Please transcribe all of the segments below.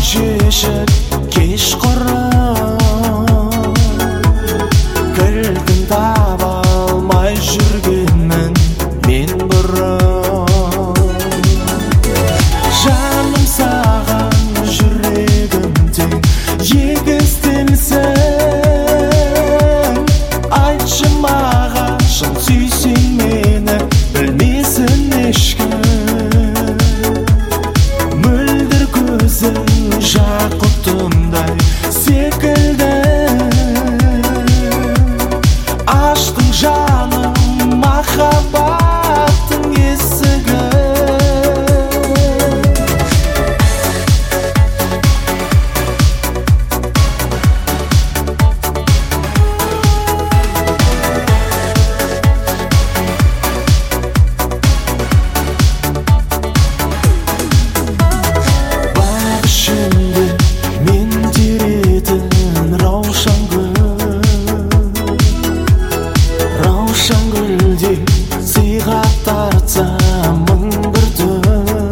шешіп кешқұрым кілтін таба алмай жүргенмін мен бұрын. Жаным саған жүрегімде егістенсің, айтшы маған шын сүйсең мені білмесін ешкім. Мөлдір көзің жақұтымдай секілді, аштың жаным махаббаттың есігі. Мен теретін раушан гүлдей сыйға тартса мың бір түн.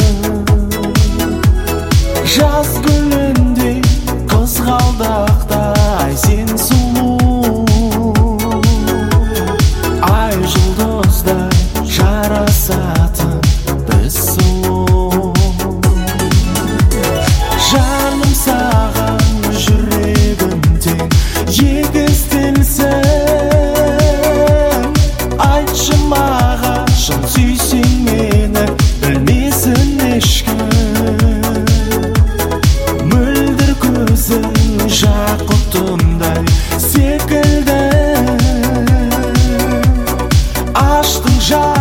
Жаз гүліндей қызғалдақтай сен сұлу, ай жұлдыздай жарасатын біз сұлу. Жаным саған жүрегімде егістенсің, айтшы маған шын сүйсең мені білмесін ешкім. Мөлдір көзің жақұтымдай секілді, аштың